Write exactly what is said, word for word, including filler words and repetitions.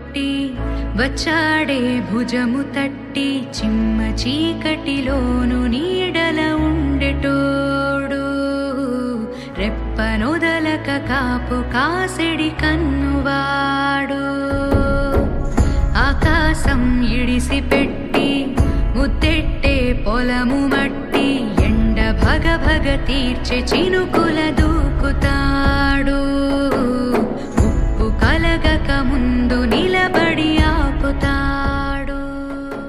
పట్టి వచ్చాడే భుజము తట్టి చిమ్మ చీకటిలోను నీడల ఉండెటోడు రెప్పనొదలక కాపు కాసెడి కన్నువాడు ఆకాశం ఇడిసి పెట్టి ముద్దెట్టే పొలము మట్టి ఎండ భగ భగ తీర్చె చినుకుల దూకుతా